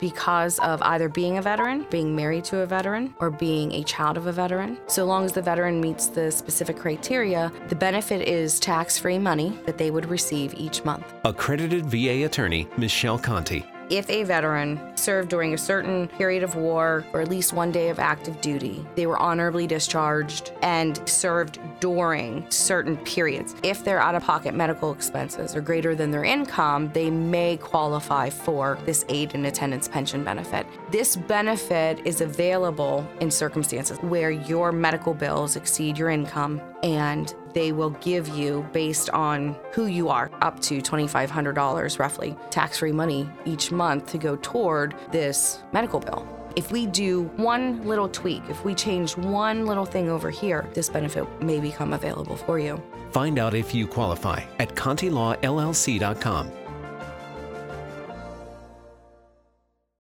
because of either being a veteran, being married to a veteran, or being a child of a veteran. So long as the veteran meets the specific criteria, the benefit is tax-free money that they would receive each month. Accredited VA attorney, Michelle Conti. If a veteran served during a certain period of war or at least one day of active duty, they were honorably discharged and served during certain periods. If their out-of-pocket medical expenses are greater than their income, they may qualify for this aid and attendance pension benefit. This benefit is available in circumstances where your medical bills exceed your income, and they will give you, based on who you are, up to $2,500 roughly tax-free money each month to go toward this medical bill. If we do one little tweak, if we change one little thing over here, this benefit may become available for you. Find out if you qualify at ContiLawLLC.com.